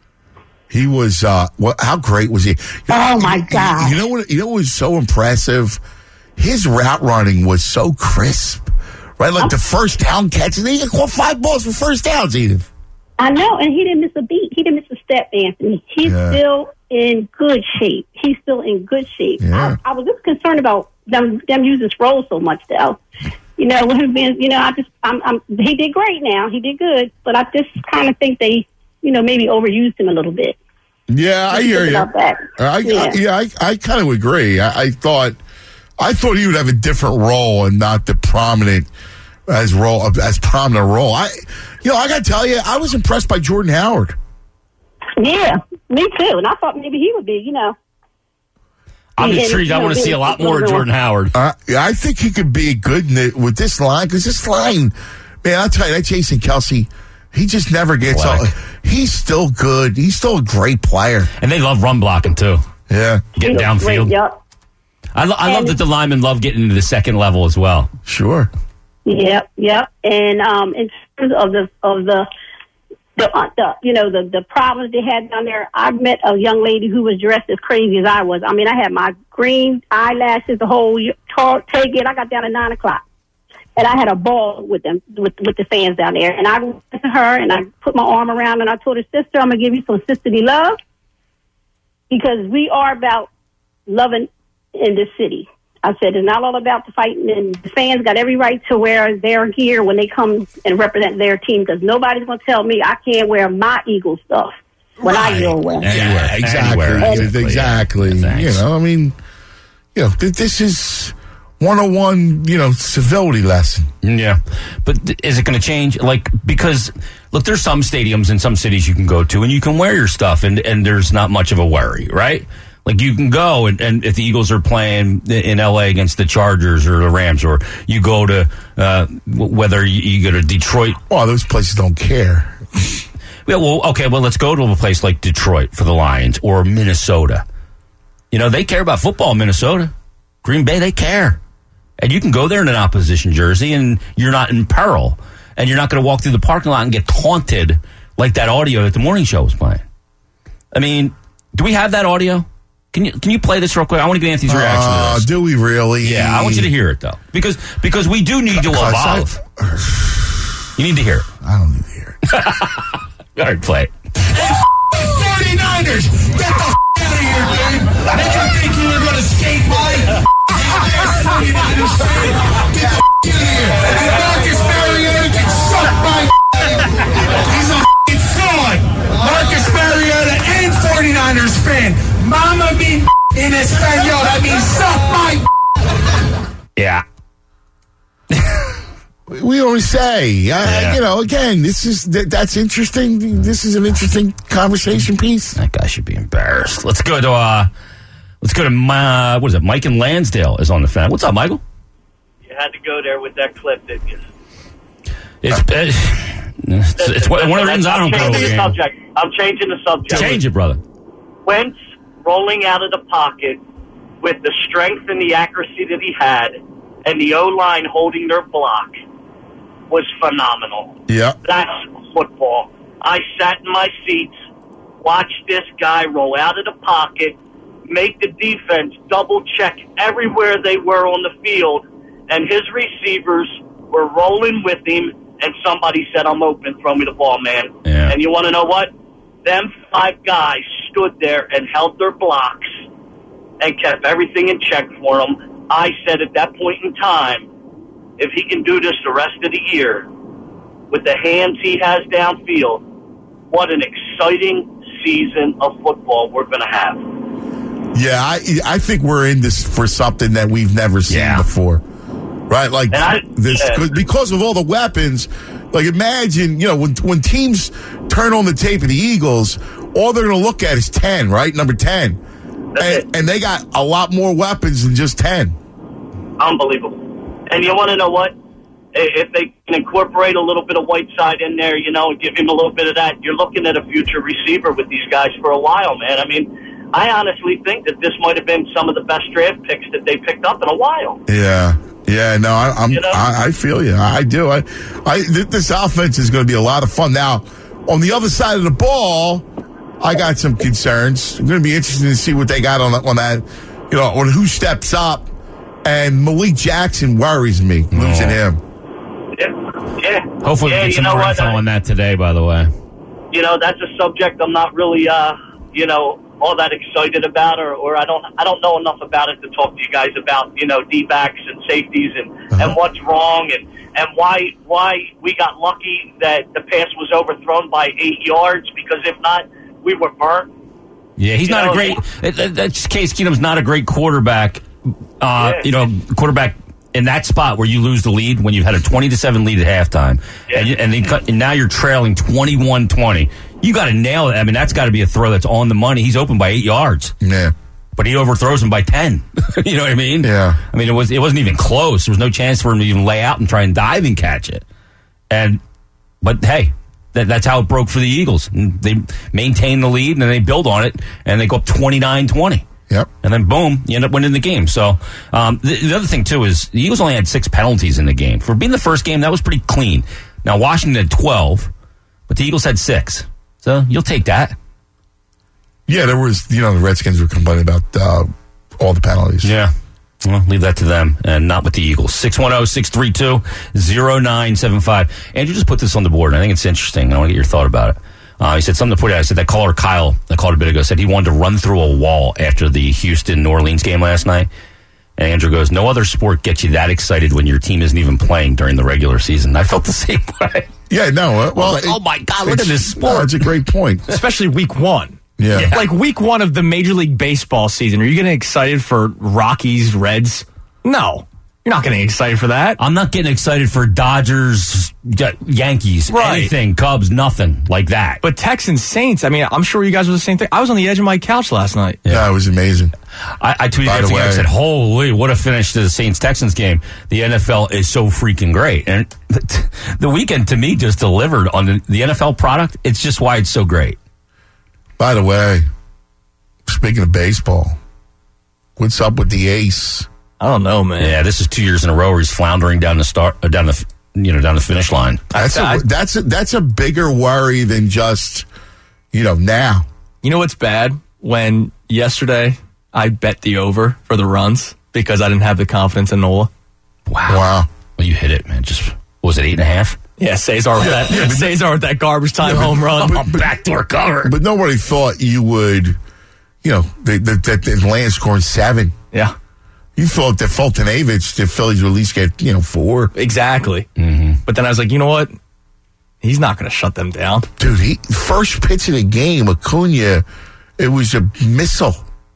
D: He was. Uh, what? How great was he?
G: Oh, my God.
D: You know what? You know what was so impressive? His route running was so crisp, right? Like the first down catches. He caught five balls for first downs, Edith.
G: I know, and he didn't miss a beat. He didn't miss a step, Anthony. He's
D: Yeah.
G: still in good shape. He's still in good shape.
D: Yeah.
G: I, I was just concerned about them them using Sproles so much, though. You know, with him being, you know, I just, I'm, I'm, he did great now. He did good, but I just kind of think they, you know, maybe overused him a little bit.
D: Yeah, I hear you.
G: About that.
D: I,
G: Yeah.
D: I, yeah, I, I kind of agree. I, I thought, I thought he would have a different role and not the prominent as role as prominent role. I, you know, I got to tell you, I was impressed by Jordan Howard.
G: Yeah, me too. And I thought maybe he would be, you know.
E: I'm
G: And,
E: intrigued.
G: you
E: I
G: know,
E: want to see a lot more of Jordan Howard.
D: Uh, I think he could be good in the, with this line because this line, man, I'll tell you, that Jason Kelsey, he just never gets all.
E: Athletic.
D: He's still good. He's still a great player.
E: And they love run blocking, too.
D: Yeah,
E: Getting
G: Great,
E: downfield.
G: Yep.
E: I, lo- I love
G: And-
E: that the linemen love getting into the second level as well.
D: sure.
G: Yep, yep. And um, in terms of the of the the, uh, the you know the the problems they had down there, I met a young lady who was dressed as crazy as I was. I mean, I had my green eyelashes, the whole tar- tailgate. I got down at nine o'clock, and I had a ball with them with with the fans down there. And I went to her and I put my arm around her and I told her, sister, I'm gonna give you some sisterly love because we are about loving in this city. I said, it's not all about the fighting, and the fans got every right to wear their gear when they come and represent their team because nobody's going to tell me I can't wear my Eagle stuff when I go away.
E: Anywhere,
D: Yeah, exactly.
E: anywhere,
D: exactly.
E: exactly. Yeah,
D: You
E: thanks.
D: know, I mean, you know, th- this is one oh one, you know, civility lesson.
E: Yeah. But th- is it going to change? Like, because, look, there's some stadiums in some cities you can go to and you can wear your stuff and, and there's not much of a worry, right? Like, you can go, and, and if the Eagles are playing in L A against the Chargers or the Rams, or you go to, uh, whether you, you go to Detroit.
D: Well, those places don't care.
E: Yeah, well, okay, well, let's go to a place like Detroit for the Lions or Minnesota. You know, they care about football in Minnesota. Green Bay, they care. And you can go there in an opposition jersey, and you're not in peril. And you're not going to walk through the parking lot and get taunted like that audio that the morning show was playing. I mean, do we have that audio? Can you can you play this real quick? I want to get Anthony's reaction
D: Uh,
E: to this.
D: do we really?
E: Yeah, I want you to hear it, though. Because because we do need to evolve. You need to hear it.
D: I don't need to hear it.
E: All right, play it.
H: forty-niners, get the f- out of here, dude. Did you think you were going to skate by? forty-niners fan, get the f- out of here. Marcus Mariota can suck my He's a f***ing fraud. Marcus Mariota and forty-niners fan. Mama me in Espanol. That means suck my
E: Yeah.
D: We always say, uh,
E: Yeah.
D: you know, again, this is th- that's interesting. This is an interesting conversation piece.
E: That guy should be embarrassed. Let's go to uh Let's go to my, what is it? Mike in Lansdale is on the phone. What's up, Michael?
I: You had to go there with that clip, didn't you?
E: It's, it's, it's one of the reasons I don't go
I: I'm changing the
E: here.
I: subject. I'm changing the subject.
E: Change it, brother.
I: Wentz rolling out of the pocket with the strength and the accuracy that he had, and the O-line holding their block, was phenomenal.
D: Yeah.
I: That's football. I sat in my seats, watched this guy roll out of the pocket, make the defense double-check everywhere they were on the field, and his receivers were rolling with him, and somebody said, I'm open, throw me the ball, man.
E: Yeah.
I: And you want to know what? Them five guys stood there and held their blocks and kept everything in check for him. I said at that point in time, if he can do this the rest of the year with the hands he has downfield, what an exciting season of football we're going to have.
D: Yeah, I I think we're in this for something that we've never seen
E: Yeah.
D: before. Right? Like
I: I,
D: this
I: yeah.
D: because of all the weapons. Like imagine, you know, when when teams turn on the tape of the Eagles, all they're going to look at is ten, right? Number ten. And, and they got a lot more weapons than just ten.
I: Unbelievable. And you want to know what? If they can incorporate a little bit of Whiteside in there, you know, and give him a little bit of that, you're looking at a future receiver with these guys for a while, man. I mean, I honestly think that this might have been some of the best draft picks that they picked up in a while.
D: Yeah. Yeah, no, I, I'm.
I: You know?
D: I, I feel you. I do. I, I. th- This offense is going to be a lot of fun. Now, on the other side of the ball, I got some concerns. I'm going to be interested to see what they got on on that. You know, on who steps up. And Malik Jackson worries me losing
E: Oh.
D: him.
I: Yeah. yeah.
E: Hopefully
I: yeah,
E: we get
I: you
E: some
I: know
E: more
I: what?
E: info
I: I-
E: on that today, by the way.
I: You know, that's a subject I'm not really, uh, you know, all that excited about, or, or I don't, I don't know enough about it to talk to you guys about, you know, D-backs and safeties and,
D: Uh-huh.
I: and what's wrong and, and why why we got lucky that the pass was overthrown by eight yards, because if not, we were burnt.
E: Yeah, he's
I: You
E: not
I: know,
E: a great. That, that- that's Case Keenum's not a great quarterback. Uh,
I: Yeah.
E: You know, quarterback in that spot where you lose the lead when you've had a twenty to seven lead at halftime,
I: Yeah.
E: and, you, and, they cut, and now you're trailing twenty-one twenty. You got to nail it. I mean, that's got to be a throw that's on the money. He's open by eight yards,
D: Yeah.
E: but he overthrows him by ten. You know what I mean?
D: Yeah.
E: I mean, it was it wasn't even close. There was no chance for him to even lay out and try and dive and catch it. And but hey. That, that's how it broke for the Eagles. And they maintain the lead, and then they build on it, and they go up twenty-nine twenty.
D: Yep.
E: And then, boom, you end up winning the game. So um, the, the other thing, too, is the Eagles only had six penalties in the game. For being the first game, that was pretty clean. Now, Washington had twelve, but the Eagles had six. So you'll take that.
D: Yeah, there was, you know, the Redskins were complaining about uh, all the penalties.
E: Yeah. Well, leave that to them and not with the Eagles. six one zero, six three two, zero nine seven five. Andrew just put this on the board, and I think it's interesting. I want to get your thought about it. Uh, he said something to put out. I said that caller, Kyle, that called a bit ago, said he wanted to run through a wall after the Houston-New Orleans game last night. And Andrew goes, no other sport gets you that excited when your team isn't even playing during the regular season. I felt the same way.
D: Yeah, no. Uh, well,
E: like,
D: it-
E: oh, my God, look at
D: it's-
E: this sport.
D: No, it's a great point.
A: Especially week one.
D: Yeah.
E: Yeah.
A: Like week one of the Major League Baseball season. Are you getting excited for Rockies, Reds? No. You're not getting excited for that.
E: I'm not getting excited for Dodgers, Y- Yankees,
A: Right.
E: anything, Cubs, nothing like that.
A: But Texans, Saints, I mean, I'm sure you guys were the same thing. I was on the edge of my couch last night.
D: Yeah, it was amazing.
E: I, I tweeted
D: By the
E: after the game, I
D: way-
E: said, holy, what a finish to the Saints-Texans game. The N F L is so freaking great. And the weekend, to me, just delivered on the, the N F L product. It's just why it's so great.
D: By the way, speaking of baseball, what's up with the ace?
A: I don't know, man.
E: Yeah, this is two years in a row where he's floundering down the start, uh, down the, f- you know, down the finish line.
D: That's
A: I-
D: a, that's a, that's a bigger worry than just, you know, now.
A: You know what's bad? When yesterday I bet the over for the runs because I didn't have the confidence in Nola.
E: Wow.
D: Wow.
E: Well, you hit it, man. Just, what was it, eight and a half?
A: Yeah, Cesar with that. Cesar with that garbage time home run.
D: But- but-
E: Backdoor cover.
D: But nobody thought you would, you know, that that that Atlanta scoring seven.
A: Yeah,
D: You thought that Fultonavich, the Phillies would at least get, you know, four.
A: exactly. Mm-hmm. But then I was like, you know what? He's not going to shut them down.
D: Dude, he first pitch of the game, Acuna, it was a missile.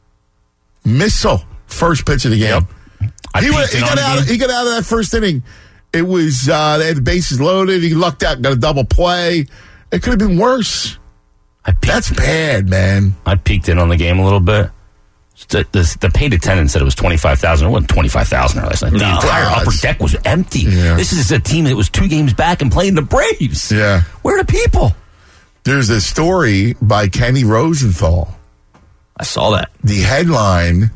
D: Missile. First pitch of the game.
E: I
D: He, went,
E: peeked
D: he,
E: in
D: got
E: on the
D: out,
E: game.
D: he got out of that first inning. It was, uh, they had the bases loaded. He lucked out, got a double play. It could have been worse.
E: I peeked,
D: That's bad, man.
E: I peeked in on the game a little bit. The, the, the paid attendance said it was twenty-five thousand. It wasn't twenty-five thousand last night. The
D: No,
E: entire
D: it's-
E: upper deck was empty.
D: Yeah.
E: This is a team that was two games back and playing the Braves.
D: Yeah.
E: Where are the people?
D: There's a story by Kenny Rosenthal.
A: I saw that.
D: The headline,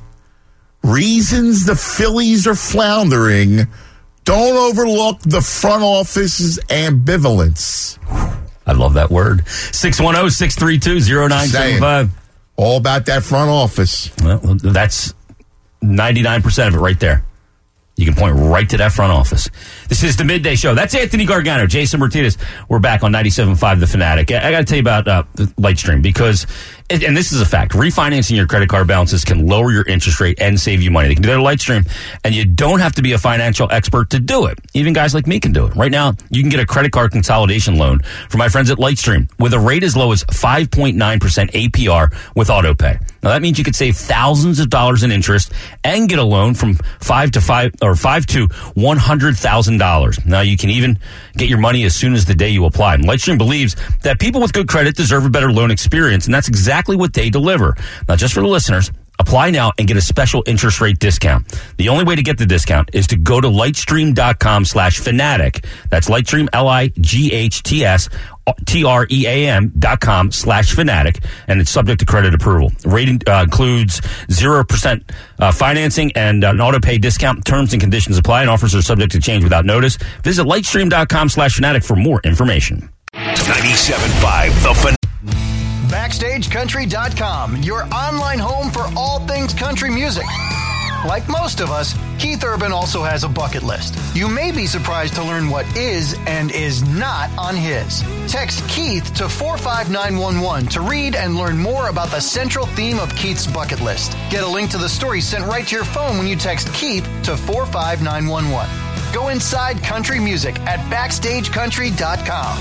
D: reasons the Phillies are floundering, don't overlook the front office's ambivalence.
E: I love that word. six one zero, six three two, zero nine seven five.
D: All about that front office.
E: Well, that's ninety-nine percent of it right there. You can point right to that front office. This is the Midday Show. That's Anthony Gargano, Jason Martinez. We're back on ninety-seven point five The Fanatic. I, I got to tell you about uh, Lightstream because, and this is a fact, refinancing your credit card balances can lower your interest rate and save you money. They can do that at Lightstream, and you don't have to be a financial expert to do it. Even guys like me can do it. Right now, you can get a credit card consolidation loan from my friends at Lightstream with a rate as low as five point nine percent A P R with AutoPay. Now, that means you could save thousands of dollars in interest and get a loan from five to five or five to one hundred thousand dollars. Now, you can even get your money as soon as the day you apply. And Lightstream believes that people with good credit deserve a better loan experience, and that's exactly what they deliver. Now, just for the listeners, apply now and get a special interest rate discount. The only way to get the discount is to go to lightstream.com slash fanatic. That's Lightstream, L I G H T S, T R E A M dot com slash fanatic, and it's subject to credit approval. Rating uh, includes zero percent uh, financing and uh, an auto-pay discount. Terms and conditions apply, and offers are subject to change without notice. Visit lightstream.com slash fanatic for more information.
C: ninety-seven point five The Fanatic.
B: Backstage Country dot com, your online home for all things country music. Like most of us, Keith Urban also has a bucket list. You may be surprised to learn what is and is not on his. Text Keith to four five nine one one to read and learn more about the central theme of Keith's bucket list. Get a link to the story sent right to your phone when you text Keith to four five nine one one. Go inside country music at backstage country dot com.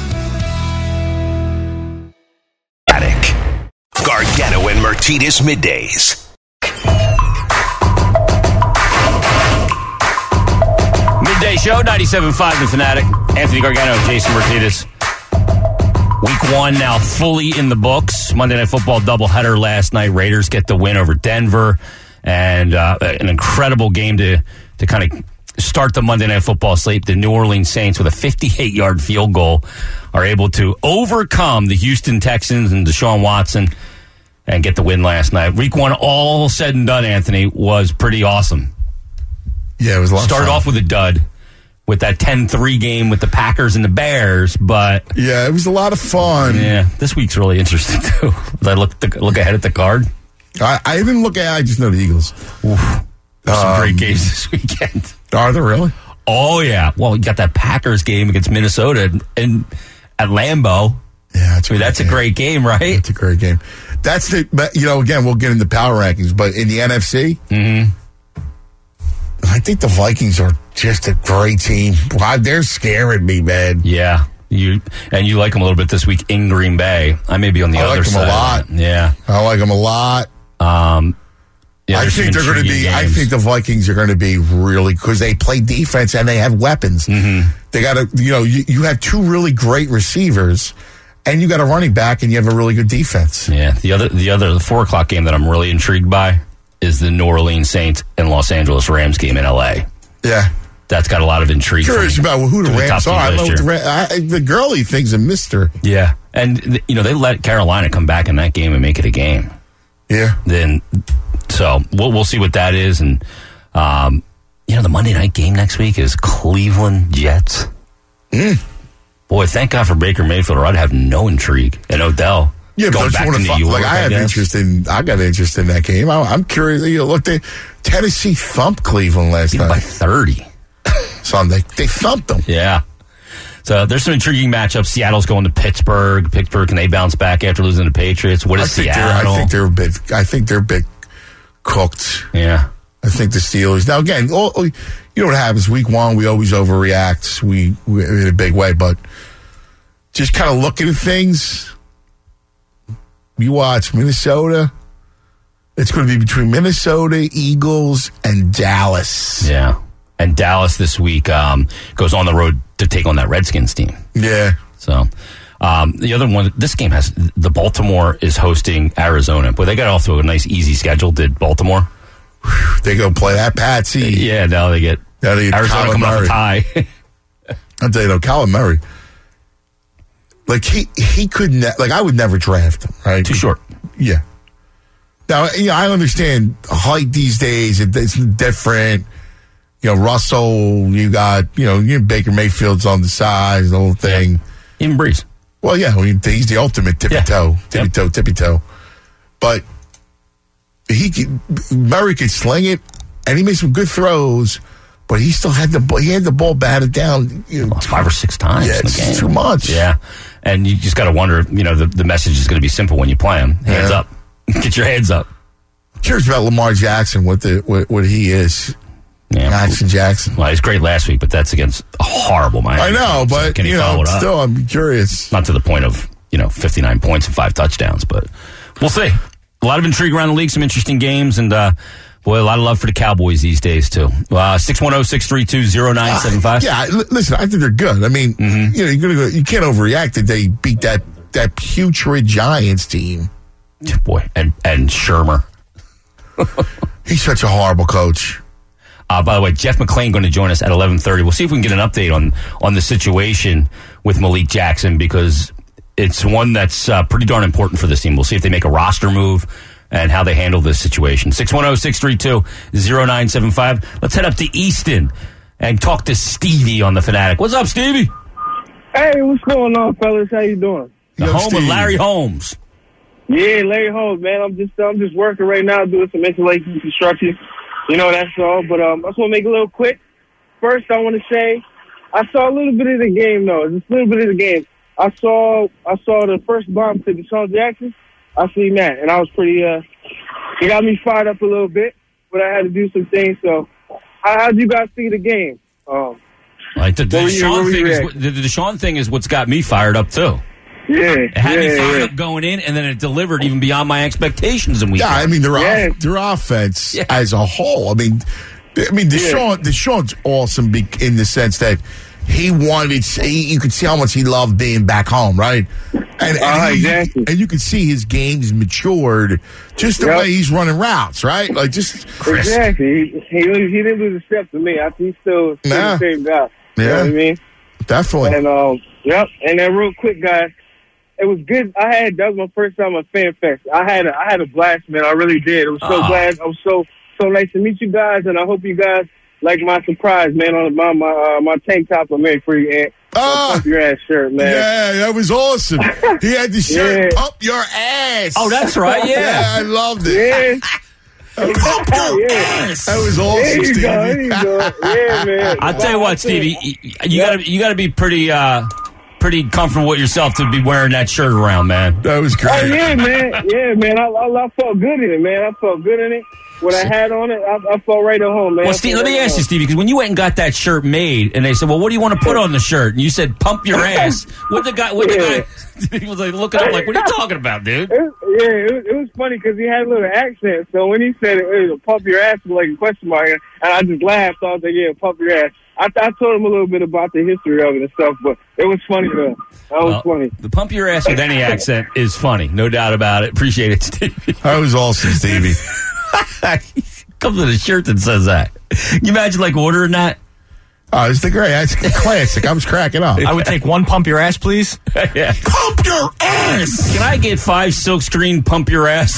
C: Gargano and Martinez middays.
E: Midday Show, ninety-seven point five The Fanatic. Anthony Gargano, Jason Martinez. Week one now fully in the books. Monday Night Football doubleheader last night. Raiders get the win over Denver. And uh, an incredible game to, to kind of start the Monday Night Football slate. The New Orleans Saints, with a fifty-eight yard field goal, are able to overcome the Houston Texans and Deshaun Watson and get the win last night. Week one, all said and done, Anthony, was pretty awesome.
D: Yeah, it was a lot
E: Started
D: of fun.
E: off with a dud with that ten three game with the Packers and the Bears, but
D: Yeah, it was a lot of fun.
E: yeah, this week's really interesting too. As I look the, look ahead at the card,
D: I, I didn't look at I just know the Eagles.
E: Oof, there's some
D: Um,
E: great games this weekend.
D: Are there really?
E: Oh yeah, well you got that Packers game against Minnesota and, and at Lambeau.
D: Yeah, that's a
E: I mean,
D: great
E: that's
D: game.
E: a great game, right?
D: It's a great game. That's the, but you know, again, we'll get into power rankings, but in the N F C,
E: Mm-hmm.
D: I think the Vikings are just a great team. Wow, they're scaring me, man.
E: Yeah, you and you like them a little bit this week in Green Bay. I may be on the
D: I
E: other
D: like them
E: side.
D: a lot.
E: of that. Yeah,
D: I like them a lot.
E: um, yeah.
D: I
E: there's
D: think
E: some
D: they're going to
E: intriguing
D: be. I
E: games.
D: think the Vikings are going to be really because they play defense and they have weapons.
E: Mm-hmm.
D: They got to, you know, you, you have two really great receivers, and you got a running back, and you have a really good defense.
E: Yeah, the other the other the four o'clock game that I'm really intrigued by is the New Orleans Saints and Los Angeles Rams game in L A.
D: Yeah,
E: That's got a lot of intrigue.
D: curious
E: from-
D: about who the
E: from top
D: Rams
E: teams
D: are. I
E: last
D: know what
E: year.
D: the, Ra- I, the girly thing's a mystery.
E: Yeah, and th- you know they let Carolina come back in that game and make it a game.
D: Yeah,
E: Then, so we'll we'll see what that is, and um, you know the Monday night game next week is Cleveland Jets.
D: Mm.
E: Boy, thank God for Baker Mayfield, or I'd have no intrigue. And Odell,
D: yeah. But
E: going
D: don't
E: back
D: you
E: to
D: want
E: New
D: to
E: York.
D: like? I have
E: guess.
D: interest in. I got interest in that game. I, I'm curious. You know, look, they Tennessee thumped Cleveland last
E: Beat them by
D: night.
E: thirty.
D: Sunday, they thumped them.
E: Yeah. So there's some intriguing matchups. Seattle's going to Pittsburgh. Pittsburgh, can they bounce back after losing to the Patriots? What
D: I
E: is
D: think they're.
E: Seattle?
D: I think they're a bit. I think they're a bit cooked.
E: yeah.
D: I think the Steelers. Now again, all, you know what happens? Week one, we always overreact. We, we in a big way, but just kind of looking at things. You watch Minnesota. It's going to be between Minnesota, Eagles, and Dallas.
E: Yeah. And Dallas this week um, goes on the road to take on that Redskins team.
D: Yeah.
E: So Um, the other one, this game has the Baltimore is hosting Arizona, but they got off to a nice easy schedule. Did Baltimore?
D: They go play that Patsy.
E: Yeah, now they get
D: now they get
E: Arizona
D: Kyler
E: coming off
D: Murray.
E: a tie.
D: I'll tell you though, Kyler Murray, like he he could ne- like I would never draft him. Right,
E: Too short.
D: Yeah. Now, you know, I understand height these days. It, it's different. You know, Russell, you got, you know, you Baker Mayfield's on the side, the whole thing.
E: Yeah. Even Breeze.
D: Well, yeah, I mean, he's the ultimate tippy
E: Yeah.
D: toe, tippy
E: Yep.
D: toe, tippy toe. But he could, Murray could sling it, and he made some good throws. But he still had the ball. He had the ball batted down, you know,
E: Five or six times
D: Yeah,
E: in the
D: it's
E: game.
D: too much.
E: Yeah. And you just got to wonder, you know, the, the message is going to be simple when you play him. Hands
D: Yeah.
E: up. Get your hands up.
D: Curious about Lamar Jackson, what the what, what he is.
E: Yeah.
D: Jackson Jackson.
E: Well, he's great last week, but that's against a horrible Miami.
D: I know,
E: team, so
D: but
E: can he
D: you
E: follow
D: know,
E: it up?
D: still, I'm curious.
E: Not to the point of, you know, fifty-nine points and five touchdowns, but we'll see. A lot of intrigue around the league, some interesting games, and uh, boy, a lot of love for the Cowboys these days, too. Uh, six one zero, six three two, zero nine seven five.
D: Uh, yeah, l- listen, I think they're good. I mean,
E: Mm-hmm.
D: you know, you're gonna go, you can't overreact that they beat that that putrid Giants team.
E: Boy, and, and Shermer.
D: He's such a horrible coach.
E: Uh, by the way, Jeff McClain going to join us at eleven thirty. We'll see if we can get an update on, on the situation with Malik Jackson, because it's one that's uh, pretty darn important for this team. We'll see if they make a roster move and how they handle this situation. six one zero, six three two, zero nine seven five. Let's head up to Easton and talk to Stevie on the Fanatic. What's up, Stevie?
J: Hey, what's going on, fellas? How you doing?
E: The
D: Yo,
E: home
D: Steve.
E: of Larry Holmes.
J: Yeah, Larry Holmes, man. I'm just I'm just working right now, doing some insulation construction. You know, that's all. But um, I just want to make it a little quick. First, I want to say I saw a little bit of the game, though. Just a little bit of the game. I saw I saw the first bomb to Deshaun Jackson. I seen that, and I was pretty. Uh, it got me fired up a little bit, but I had to do some things. So, how how'd you guys see the game? Um,
E: Like the, the,
J: What were you- what
E: Deshaun
J: were
E: thing
J: you
E: is,
J: reacting?
E: the, the Deshaun thing is what's got me fired up, too.
J: yeah,
E: It had me
J: yeah,
E: fired
J: yeah.
E: up going in, and then it delivered even beyond my expectations. And we
D: Yeah, I mean their
J: Yeah.
D: off, their offense
E: Yeah.
D: as a whole. I mean, I mean Deshaun Deshaun's awesome be- in the sense that he wanted. He, you could see how much he loved being back home, right? And, and,
J: Uh,
D: he-
J: exactly.
D: and you could see his game's matured, just the
J: Yep.
D: way he's running routes, right? Like just crisp.
J: Exactly. He, he he didn't lose a step to me. I think he's still, still
D: Nah.
J: the same guy. You know
D: Yeah.
J: what I mean?
D: Definitely.
J: And um, yep. And then real quick, guys, it was good. I had that was my first time at Fan Fest. I had a, I had a blast, man. I really did. I was so
E: Oh.
J: glad. I was so so nice to meet you guys, and I hope you guys like my surprise, man. On my my uh, my tank top I made for you, and
D: Ah.
J: pump your ass shirt, man.
D: Yeah, that was awesome. He had the shirt
J: Yeah.
D: up your ass.
E: Oh, that's right, yeah.
D: Yeah, I loved it.
J: Yeah.
D: Pump your
J: Yeah.
D: ass. That was
J: There
D: awesome,
J: you
D: Stevie.
J: go. There you go. Yeah, man.
E: I'll tell you what, Stevie, you, you gotta you gotta be pretty uh, pretty comfortable with yourself to be wearing that shirt around, man.
D: That was great.
J: Oh yeah, man. Yeah, man. I, I, I felt good in it, man. I felt good in it. When I had on it, I, I felt right at home, man.
E: Well,
J: I
E: Steve,
J: felt
E: let me
J: right
E: ask
J: at
E: you,
J: home.
E: Stevie, because when you went and got that shirt made, and they said, "Well, what do you want to put on the shirt?" and you said, "Pump your ass," what the guy? What the guy? He was like looking up, like, "What are you talking about, dude?"
J: It was, yeah, it was, it was funny because he had a little accent. So when he said it, it was pump your ass with like a question mark, and I just laughed. I was like, yeah, pump your ass. I, I told him a little bit about the history of it and stuff, but it was funny though. That was
E: Well,
J: funny.
E: the pump your ass with any accent is funny, no doubt about it. Appreciate it, Stevie.
D: That was awesome, Stevie.
E: Comes with a shirt that says that. Can you imagine like ordering that?
D: Oh, it's the great. That's classic. I was cracking up.
A: I would take one pump your ass, please.
E: Yeah.
D: Pump your ass.
E: Can I get five silkscreen pump your ass?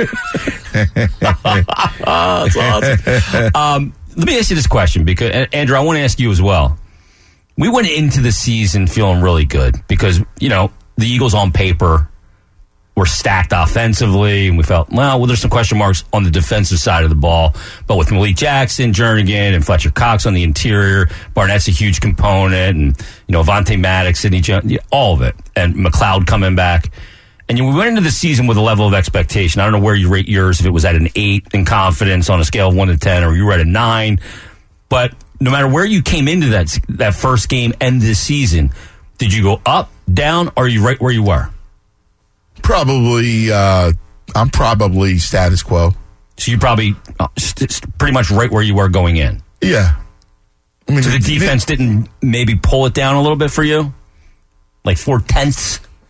E: Oh, that's awesome. Um, let me ask you this question, because and Andrew, I want to ask you as well. We went into the season feeling really good because, you know, the Eagles on paper were stacked offensively, and we felt, well, well, there's some question marks on the defensive side of the ball. But with Malik Jackson, Jernigan, and Fletcher Cox on the interior, Barnett's a huge component, and, you know, Vontae Maddox, Sidney Jones, all of it, and McLeod coming back. And you, we went into the season with a level of expectation. I don't know where you rate yours, if it was at an eight in confidence on a scale of one to ten, or you were at a nine. But no matter where you came into that that first game and this season, did you go up, down, or are you right where you were?
D: Probably, uh, I'm probably status quo.
E: So you probably uh, st- st- pretty much right where you were going in.
D: Yeah. I mean,
E: So the defense didn't maybe pull it down a little bit for you? Like four tenths?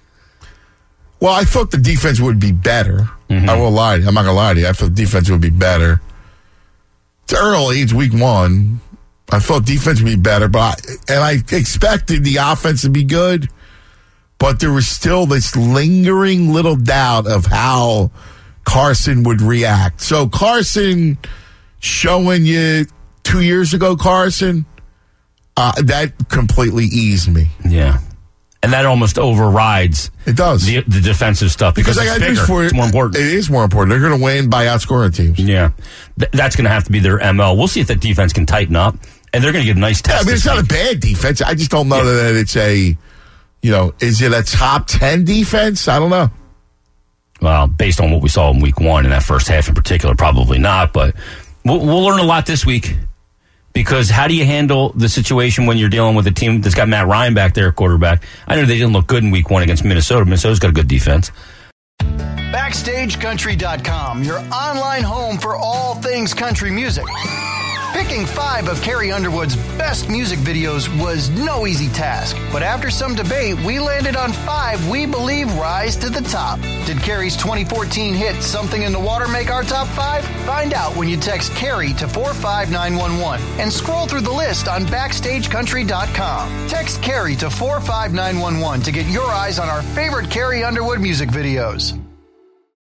D: Well, I thought the defense would be better. Mm-hmm. I won't lie to you. I'm not going to lie to you. I thought the defense would be better. It's early. It's week one. I thought defense would be better, but I, and I expected the offense to be good, but there was still this lingering little doubt of how Carson would react. So Carson showing you two years ago, Carson, uh, that completely eased me.
E: Yeah. And that almost overrides
D: it does
E: the, the defensive stuff because, because it's bigger. For, it's more important.
D: It is more important. They're going to win by outscoring teams.
E: Yeah. Th- that's going to have to be their M O. We'll see if that defense can tighten up. And they're going to get a nice test.
D: Yeah, I mean, it's not week. a bad defense. I just don't know yeah. that it's a, you know, is it a top ten defense? I don't know.
E: Well, based on what we saw in week one in that first half in particular, probably not. But we'll, we'll learn a lot this week. Because how do you handle the situation when you're dealing with a team that's got Matt Ryan back there at quarterback? I know they didn't look good in week one against Minnesota. Minnesota's got a good defense.
B: Backstage Country dot com, your online home for all things country music. Picking five of Carrie Underwood's best music videos was no easy task. But after some debate, we landed on five we believe rise to the top. Did Carrie's twenty fourteen hit Something in the Water make our top five? Find out when you text Carrie to four five nine one one and scroll through the list on Backstage Country dot com. Text Carrie to four five nine one one to get your eyes on our favorite Carrie Underwood music videos.